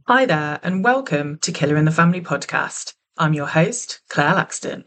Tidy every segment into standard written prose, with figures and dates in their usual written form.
Hi there, and welcome to Killer in the Family podcast. I'm your host, Claire Laxton.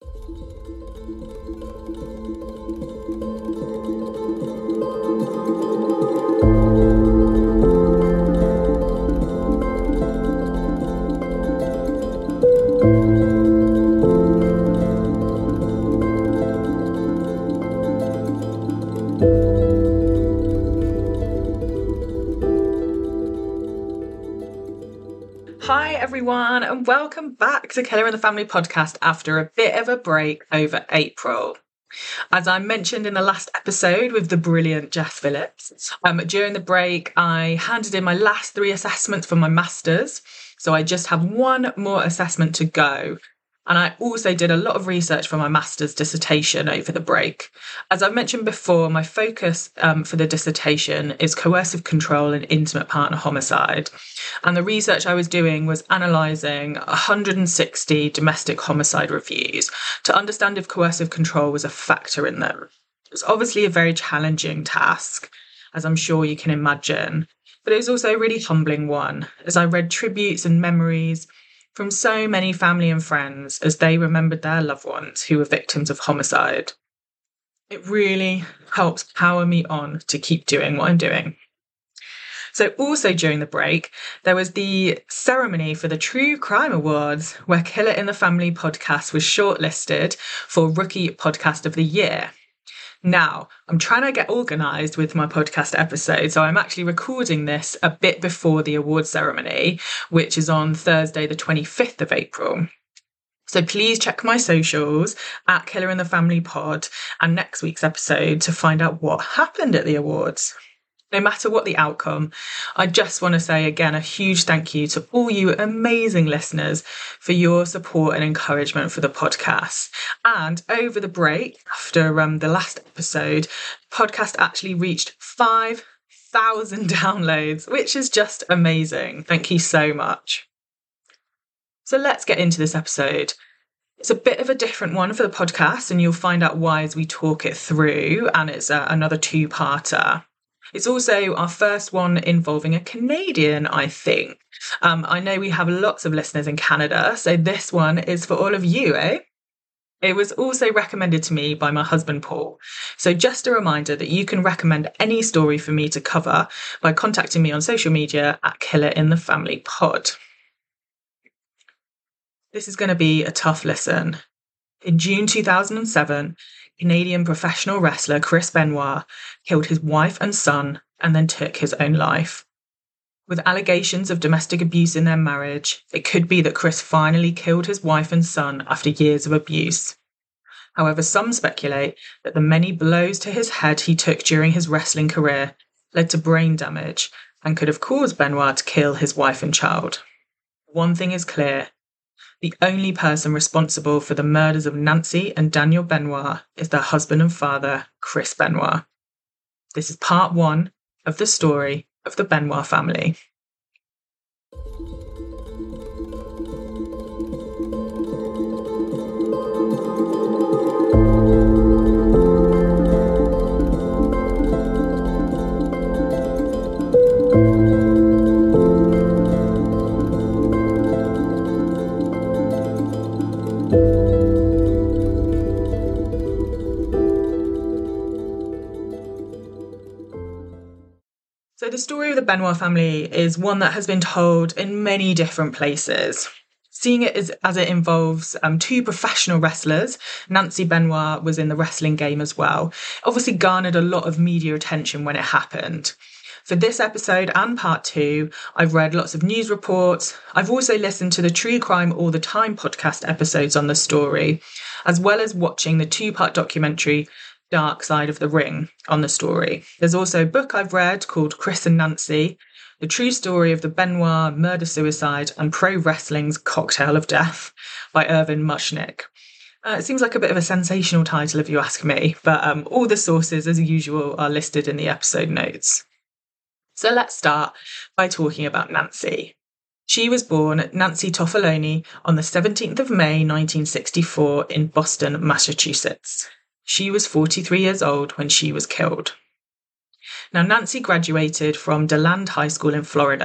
Hi everyone, and welcome back to Killer in the Family podcast after a bit of a break over April. As I mentioned in the last episode with the brilliant Jess Phillips, during the break I handed in my last 3 assessments for my masters, so I just have one more assessment to go. And I also did a lot of research for my master's dissertation over the break. As I've mentioned before, my focus for the dissertation is coercive control and intimate partner homicide. And the research I was doing was analysing 160 domestic homicide reviews to understand if coercive control was a factor in them. It was obviously a very challenging task, as I'm sure you can imagine, but it was also a really humbling one, as I read tributes and memories from so many family and friends as they remembered their loved ones who were victims of homicide. It really helps power me on to keep doing what I'm doing. So also during the break, there was the ceremony for the True Crime Awards, where Killer in the Family podcast was shortlisted for Rookie Podcast of the Year. Now, I'm trying to get organised with my podcast episode, so I'm actually recording this a bit before the award ceremony, which is on Thursday, the 25th of April. So please check my socials at Killer in the Family Pod and next week's episode to find out what happened at the awards. No matter what the outcome, I just want to say again a huge thank you to all you amazing listeners for your support and encouragement for the podcast. And over the break, after the last episode, the podcast actually reached 5,000 downloads, which is just amazing. Thank you so much. So let's get into this episode. It's a bit of a different one for the podcast, and you'll find out why as we talk it through, and it's another two-parter. It's also our first one involving a Canadian, I think. I know we have lots of listeners in Canada, so this one is for all of you, eh? It was also recommended to me by my husband, Paul. So just a reminder that you can recommend any story for me to cover by contacting me on social media at Killer in the Family Pod. This is going to be a tough listen. In June 2007, Canadian professional wrestler Chris Benoit killed his wife and son and then took his own life. With allegations of domestic abuse in their marriage, it could be that Chris finally killed his wife and son after years of abuse. However, some speculate that the many blows to his head he took during his wrestling career led to brain damage and could have caused Benoit to kill his wife and child. One thing is clear. The only person responsible for the murders of Nancy and Daniel Benoit is their husband and father, Chris Benoit. This is part 1 of the story of the Benoit family. So the story of the Benoit family is one that has been told in many different places. Seeing it as it involves 2 professional wrestlers, Nancy Benoit was in the wrestling game as well, obviously garnered a lot of media attention when it happened. For this episode and part 2, I've read lots of news reports. I've also listened to the True Crime All the Time podcast episodes on the story, as well as watching the 2-part documentary Dark Side of the Ring on the story. There's also a book I've read called Chris and Nancy, The True Story of the Benoit Murder-Suicide and Pro Wrestling's Cocktail of Death by Irvin Mushnick. It seems like a bit of a sensational title if you ask me, but all the sources as usual are listed in the episode notes. So let's start by talking about Nancy. She was born Nancy Toffaloni on the 17th of May 1964 in Boston, Massachusetts. She was 43 years old when she was killed. Now, Nancy graduated from DeLand High School in Florida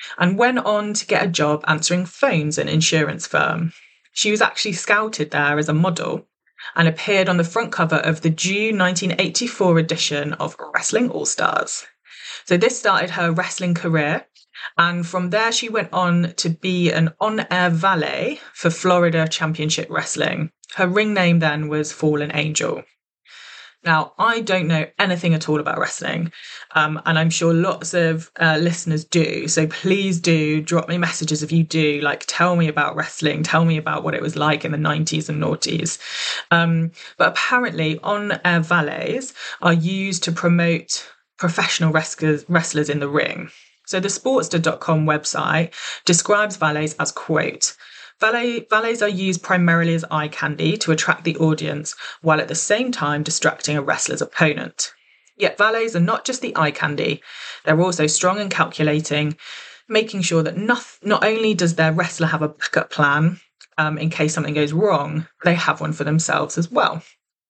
and went on to get a job answering phones at an insurance firm. She was actually scouted there as a model and appeared on the front cover of the June 1984 edition of Wrestling All-Stars. So this started her wrestling career, and from there she went on to be an on-air valet for Florida Championship Wrestling. Her ring name then was Fallen Angel. Now, I don't know anything at all about wrestling, and I'm sure lots of listeners do. So please do drop me messages if you do. Like, tell me about wrestling. Tell me about what it was like in the 90s and noughties. But apparently, on-air valets are used to promote professional wrestlers in the ring. So the Sportster.com website describes valets as, quote, valets are used primarily as eye candy to attract the audience while at the same time distracting a wrestler's opponent. Yet valets are not just the eye candy, they're also strong and calculating, making sure that not only does their wrestler have a backup plan in case something goes wrong, they have one for themselves as well.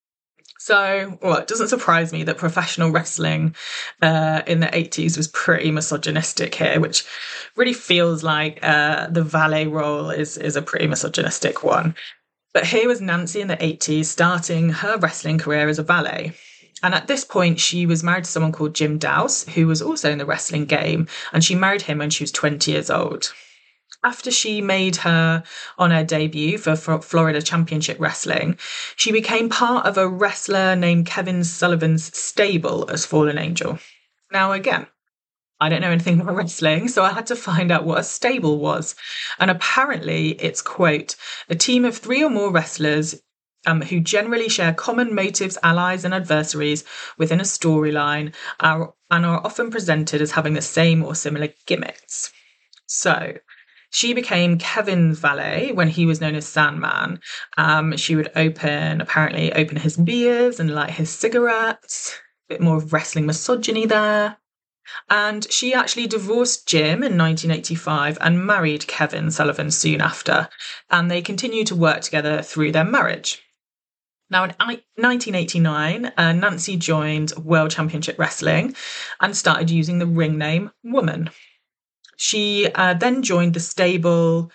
So, it doesn't surprise me that professional wrestling in the 80s was pretty misogynistic here, which really feels like the valet role is a pretty misogynistic one. But here was Nancy in the 80s starting her wrestling career as a valet. And at this point, she was married to someone called Jim Dowse, who was also in the wrestling game, and she married him when she was 20 years old. After she made her on-air debut for Florida Championship Wrestling, she became part of a wrestler named Kevin Sullivan's stable as Fallen Angel. Now, again, I don't know anything about wrestling, so I had to find out what a stable was. And apparently it's, quote, a team of 3 or more wrestlers who generally share common motives, allies and adversaries within a storyline and are often presented as having the same or similar gimmicks. So she became Kevin's valet when he was known as Sandman. She would open his beers and light his cigarettes. A bit more of wrestling misogyny there. And she actually divorced Jim in 1985 and married Kevin Sullivan soon after. And they continued to work together through their marriage. Now, in 1989, Nancy joined World Championship Wrestling and started using the ring name Woman. She then joined the stable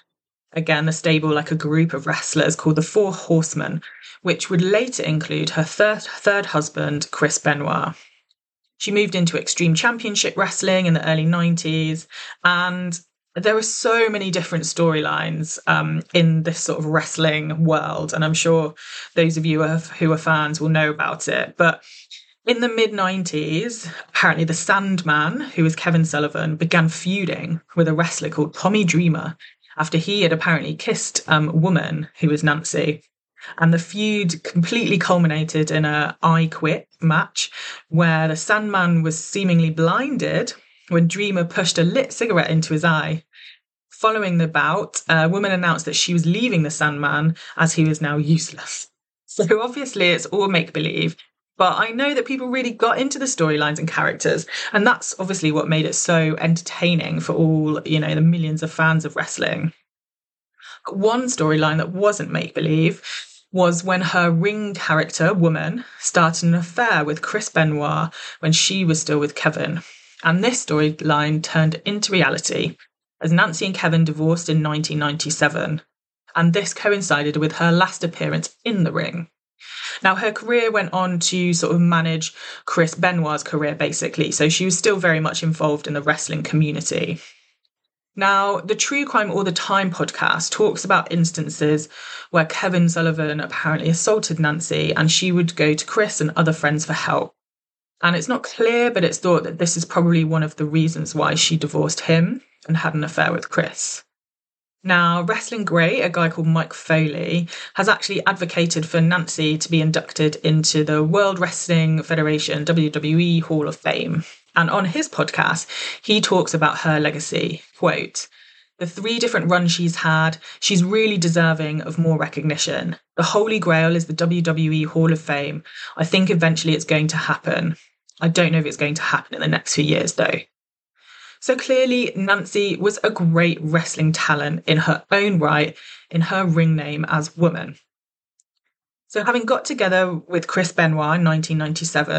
like a group of wrestlers called the Four Horsemen, which would later include her third husband, Chris Benoit. She moved into Extreme Championship Wrestling in the early 90s, and there were so many different storylines in this sort of wrestling world, and I'm sure those of you who are fans will know about it. But in the mid-90s, apparently the Sandman, who was Kevin Sullivan, began feuding with a wrestler called Tommy Dreamer after he had apparently kissed a woman who was Nancy. And the feud completely culminated in a I Quit match where the Sandman was seemingly blinded when Dreamer pushed a lit cigarette into his eye. Following the bout, a woman announced that she was leaving the Sandman as he was now useless. So obviously it's all make-believe. But I know that people really got into the storylines and characters, and that's obviously what made it so entertaining for all, the millions of fans of wrestling. But one storyline that wasn't make-believe was when her ring character, Woman, started an affair with Chris Benoit when she was still with Kevin. And this storyline turned into reality as Nancy and Kevin divorced in 1997. And this coincided with her last appearance in the ring. Now, her career went on to sort of manage Chris Benoit's career, basically. So she was still very much involved in the wrestling community. Now, the True Crime All the Time podcast talks about instances where Kevin Sullivan apparently assaulted Nancy and she would go to Chris and other friends for help. And it's not clear, but it's thought that this is probably one of the reasons why she divorced him and had an affair with Chris. Now, Wrestling Great, a guy called Mike Foley, has actually advocated for Nancy to be inducted into the World Wrestling Federation WWE Hall of Fame. And on his podcast, he talks about her legacy. Quote, the 3 different runs she's had, she's really deserving of more recognition. The Holy Grail is the WWE Hall of Fame. I think eventually it's going to happen. I don't know if it's going to happen in the next few years, though. So clearly, Nancy was a great wrestling talent in her own right, in her ring name as Woman. So having got together with Chris Benoit in 1997,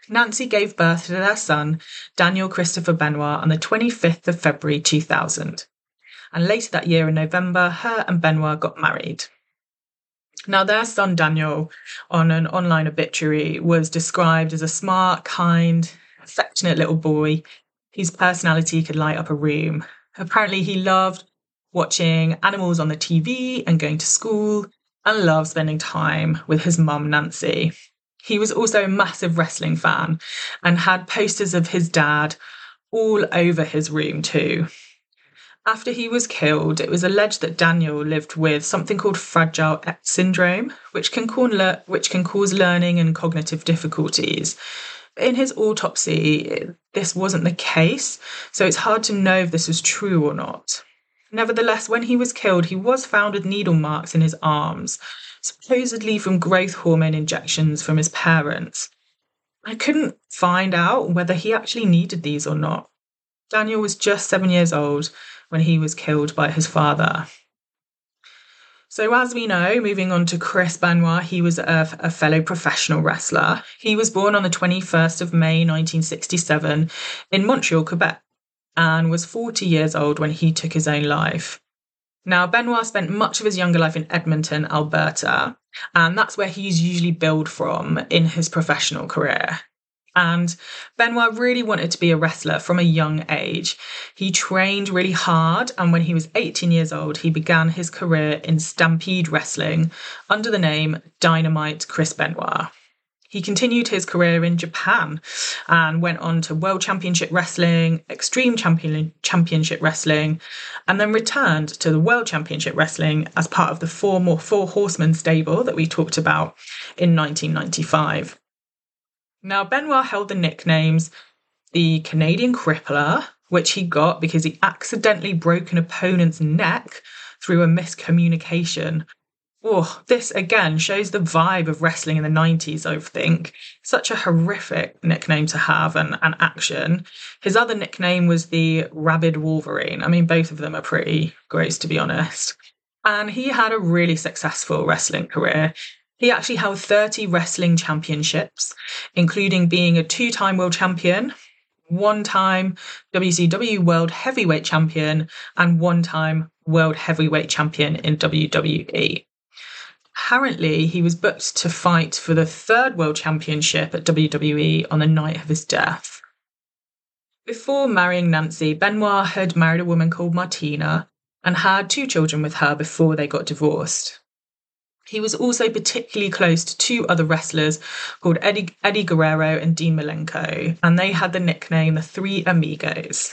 Nancy gave birth to their son, Daniel Christopher Benoit, on the 25th of February 2000. And later that year in November, her and Benoit got married. Now, their son Daniel, on an online obituary, was described as a smart, kind, affectionate little boy whose personality could light up a room. Apparently, he loved watching animals on the TV and going to school, and loved spending time with his mum, Nancy. He was also a massive wrestling fan and had posters of his dad all over his room too. After he was killed, it was alleged that Daniel lived with something called Fragile X syndrome, which can cause learning and cognitive difficulties. In his autopsy, this wasn't the case, so it's hard to know if this was true or not. Nevertheless, when he was killed, he was found with needle marks in his arms, supposedly from growth hormone injections from his parents. I couldn't find out whether he actually needed these or not. Daniel was just 7 years old when he was killed by his father. So as we know, moving on to Chris Benoit, he was a fellow professional wrestler. He was born on the 21st of May 1967 in Montreal, Quebec, and was 40 years old when he took his own life. Now, Benoit spent much of his younger life in Edmonton, Alberta, and that's where he's usually billed from in his professional career. And Benoit really wanted to be a wrestler from a young age. He trained really hard, and when he was 18 years old, he began his career in Stampede Wrestling under the name Dynamite Chris Benoit. He continued his career in Japan and went on to World Championship Wrestling, Extreme Championship Wrestling, and then returned to the World Championship Wrestling as part of the Four Horsemen stable that we talked about in 1995. Now, Benoit held the nicknames the Canadian Crippler, which he got because he accidentally broke an opponent's neck through a miscommunication. Oh, this again shows the vibe of wrestling in the 90s, I think. Such a horrific nickname to have and action. His other nickname was the Rabid Wolverine. I mean, both of them are pretty gross, to be honest. And he had a really successful wrestling career. He actually held 30 wrestling championships, including being a 2-time world champion, 1-time WCW World Heavyweight Champion, and 1-time World Heavyweight Champion in WWE. Apparently, he was booked to fight for the 3rd World Championship at WWE on the night of his death. Before marrying Nancy, Benoit had married a woman called Martina and had 2 children with her before they got divorced. He was also particularly close to 2 other wrestlers called Eddie Guerrero and Dean Malenko, and they had the nickname the Three Amigos.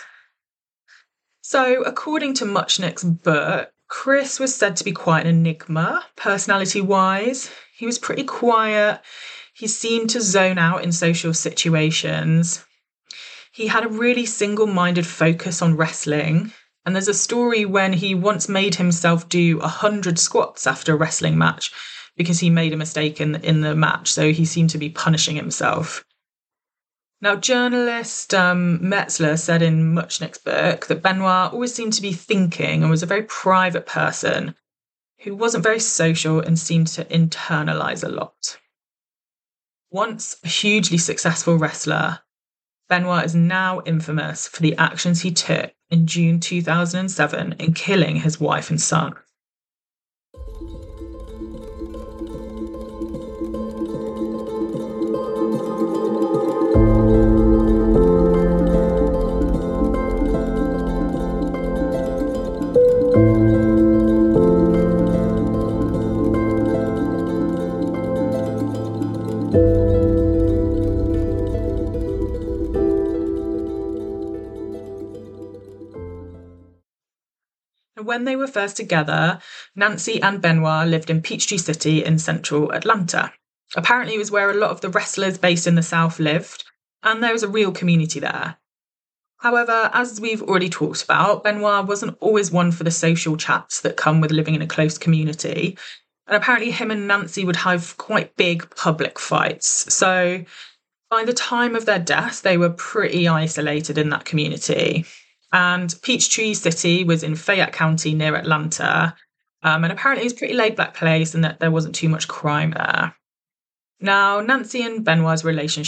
So, according to Muchnick's book, Chris was said to be quite an enigma, personality-wise. He was pretty quiet. He seemed to zone out in social situations. He had a really single-minded focus on wrestling. And there's a story when he once made himself do 100 squats after a wrestling match because he made a mistake in the match. So he seemed to be punishing himself. Now, journalist Metzler said in Muchnick's book that Benoit always seemed to be thinking and was a very private person who wasn't very social and seemed to internalise a lot. Once a hugely successful wrestler, Benoit is now infamous for the actions he took in June 2007 in killing his wife and son. When they were first together, Nancy and Benoit lived in Peachtree City in central Atlanta. Apparently it was where a lot of the wrestlers based in the South lived, and there was a real community there. However, as we've already talked about, Benoit wasn't always one for the social chats that come with living in a close community, and apparently him and Nancy would have quite big public fights. So by the time of their death, they were pretty isolated in that community. And Peachtree City was in Fayette County near Atlanta. And apparently it was a pretty laid-back place and that there wasn't too much crime there. Now, Nancy and Benoit's relationship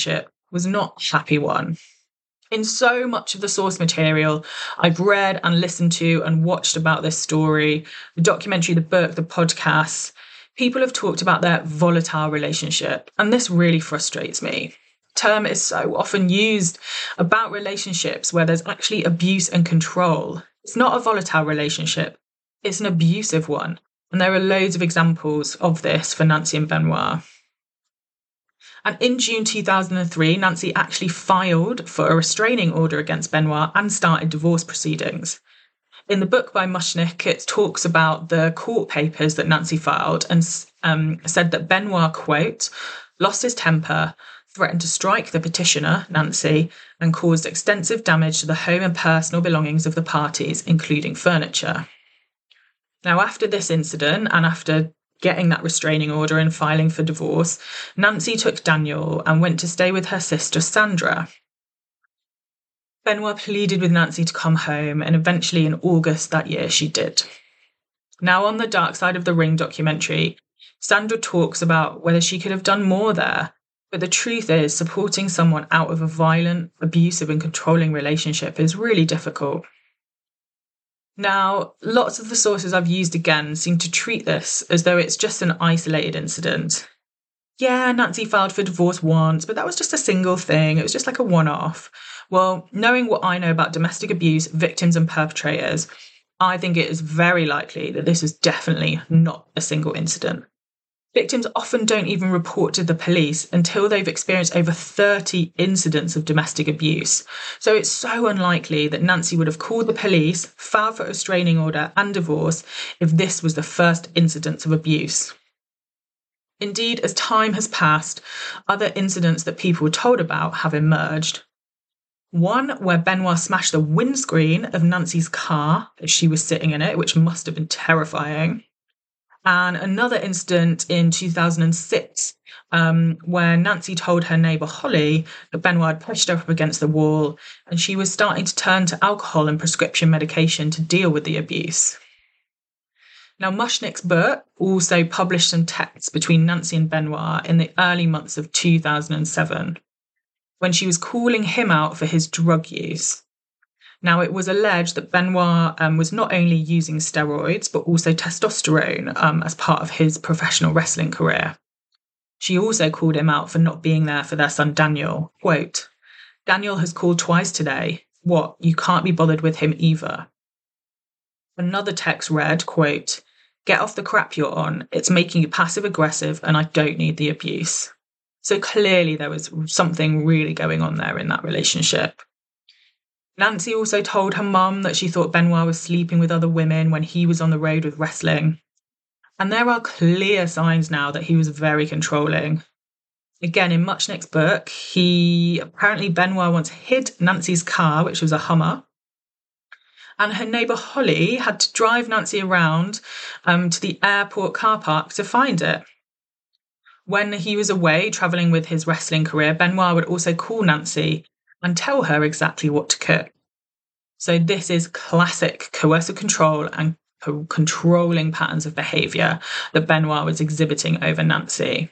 was not a happy one. In so much of the source material I've read and listened to and watched about this story, the documentary, the book, the podcasts, people have talked about their volatile relationship, and this really frustrates me. The term is so often used about relationships where there's actually abuse and control. It's not a volatile relationship, it's an abusive one, and there are loads of examples of this for Nancy and Benoit. And in June 2003, Nancy actually filed for a restraining order against Benoit and started divorce proceedings. In the book by Mushnick, it talks about the court papers that Nancy filed and said that Benoit, quote, lost his temper, threatened to strike the petitioner, Nancy, and caused extensive damage to the home and personal belongings of the parties, including furniture. Now, after this incident and after getting that restraining order and filing for divorce, Nancy took Daniel and went to stay with her sister Sandra. Benoit pleaded with Nancy to come home, and eventually in August that year she did. Now, on the Dark Side of the Ring documentary, Sandra talks about whether she could have done more there, but the truth is supporting someone out of a violent, abusive and controlling relationship is really difficult. Now, lots of the sources I've used again seem to treat this as though it's just an isolated incident. Yeah, Nancy filed for divorce once, but that was just a single thing. It was just like a one-off. Well, knowing what I know about domestic abuse, victims and perpetrators, I think it is very likely that this is definitely not a single incident. Victims often don't even report to the police until they've experienced over 30 incidents of domestic abuse. So it's so unlikely that Nancy would have called the police, filed for a restraining order and divorce if this was the first incidence of abuse. Indeed, as time has passed, other incidents that people were told about have emerged. One where Benoit smashed the windscreen of Nancy's car as she was sitting in it, which must have been terrifying. And another incident in 2006 where Nancy told her neighbour Holly that Benoit had pushed her up against the wall and she was starting to turn to alcohol and prescription medication to deal with the abuse. Now, Mushnick's book also published some texts between Nancy and Benoit in the early months of 2007 when she was calling him out for his drug use. Now, it was alleged that Benoit was not only using steroids, but also testosterone as part of his professional wrestling career. She also called him out for not being there for their son Daniel. Quote, Daniel has called twice today. What, you can't be bothered with him either. Another text read, quote, get off the crap you're on. It's making you passive aggressive and I don't need the abuse. So clearly there was something really going on there in that relationship. Nancy also told her mum that she thought Benoit was sleeping with other women when he was on the road with wrestling. And there are clear signs now that he was very controlling. Again, in Mushnick's book, Benoit once hid Nancy's car, which was a Hummer. And her neighbour Holly had to drive Nancy around to the airport car park to find it. When he was away travelling with his wrestling career, Benoit would also call Nancy and tell her exactly what to cook. So this is classic coercive control and controlling patterns of behaviour that Benoit was exhibiting over Nancy.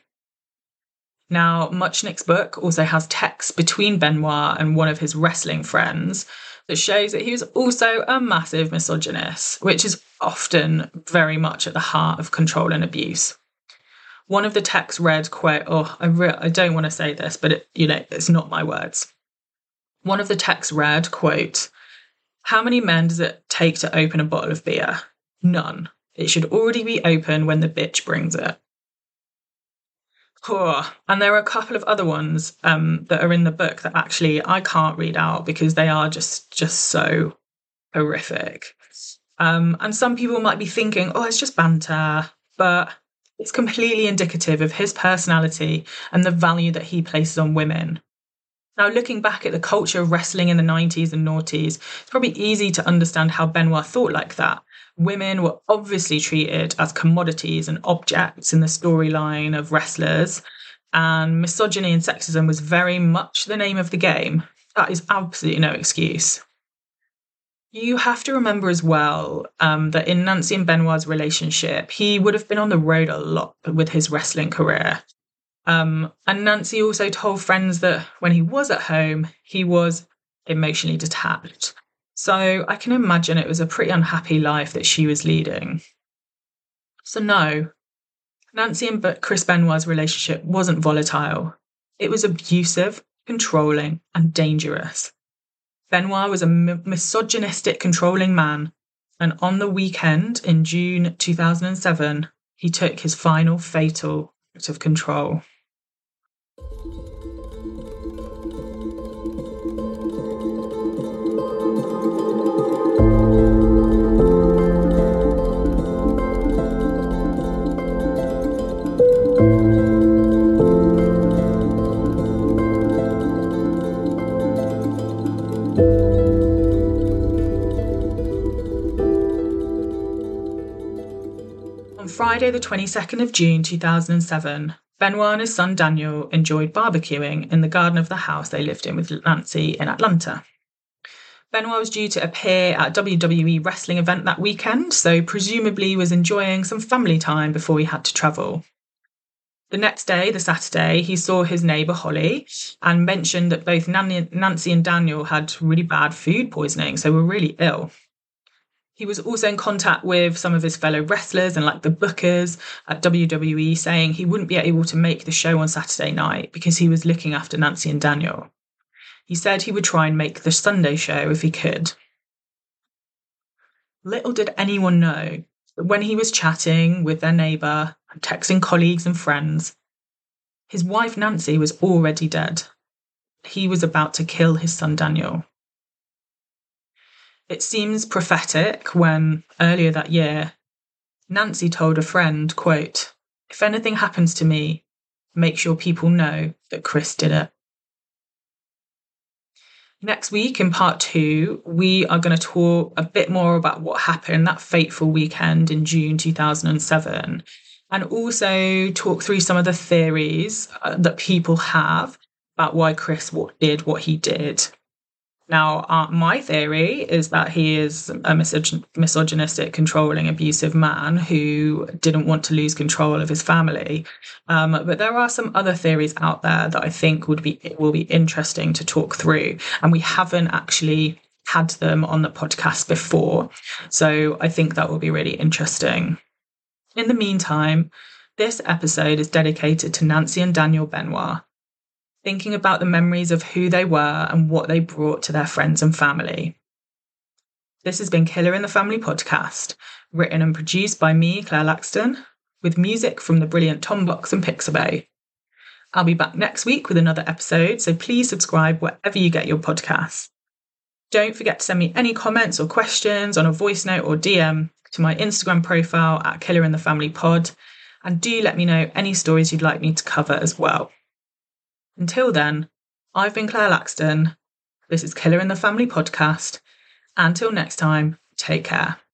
Now, Mushnick's book also has texts between Benoit and one of his wrestling friends that shows that he was also a massive misogynist, which is often very much at the heart of control and abuse. One of the texts read, quote, I don't want to say this, but it's not my words. One of the texts read, quote, how many men does it take to open a bottle of beer? None. It should already be open when the bitch brings it. And there are a couple of other ones that are in the book that actually I can't read out because they are just so horrific. And some people might be thinking, it's just banter, but it's completely indicative of his personality and the value that he places on women. Now, looking back at the culture of wrestling in the 90s and noughties, it's probably easy to understand how Benoit thought like that. Women were obviously treated as commodities and objects in the storyline of wrestlers, and misogyny and sexism was very much the name of the game. That is absolutely no excuse. You have to remember as well that in Nancy and Benoit's relationship, he would have been on the road a lot with his wrestling career. And Nancy also told friends that when he was at home, he was emotionally detached. So I can imagine it was a pretty unhappy life that she was leading. So no, Nancy and Chris Benoit's relationship wasn't volatile. It was abusive, controlling, and dangerous. Benoit was a misogynistic, controlling man, and on the weekend in June 2007, he took his final fatal act of control. On Friday, the 22nd of June 2007, Benoit and his son Daniel enjoyed barbecuing in the garden of the house they lived in with Nancy in Atlanta. Benoit was due to appear at a WWE wrestling event that weekend, so presumably was enjoying some family time before he had to travel. The next day, the Saturday, he saw his neighbour Holly and mentioned that both Nancy and Daniel had really bad food poisoning, so were really ill. He was also in contact with some of his fellow wrestlers and the bookers at WWE, saying he wouldn't be able to make the show on Saturday night because he was looking after Nancy and Daniel. He said he would try and make the Sunday show if he could. Little did anyone know that when he was chatting with their neighbour and texting colleagues and friends, his wife Nancy was already dead. He was about to kill his son Daniel. It seems prophetic when, earlier that year, Nancy told a friend, quote, "If anything happens to me, make sure people know that Chris did it." Next week, in part 2, we are going to talk a bit more about what happened that fateful weekend in June 2007, and also talk through some of the theories that people have about why Chris did what he did. Now, my theory is that he is a misogynistic, controlling, abusive man who didn't want to lose control of his family. But there are some other theories out there that I think will be interesting to talk through. And we haven't actually had them on the podcast before. So I think that will be really interesting. In the meantime, this episode is dedicated to Nancy and Daniel Benoit, thinking about the memories of who they were and what they brought to their friends and family. This has been Killer in the Family podcast, written and produced by me, Claire Laxton, with music from the brilliant Tom Box and Pixabay. I'll be back next week with another episode, so please subscribe wherever you get your podcasts. Don't forget to send me any comments or questions on a voice note or DM to my Instagram profile at Killer in the Family Pod, and do let me know any stories you'd like me to cover as well. Until then, I've been Claire Laxton. This is Killer in the Family podcast. Until next time, take care.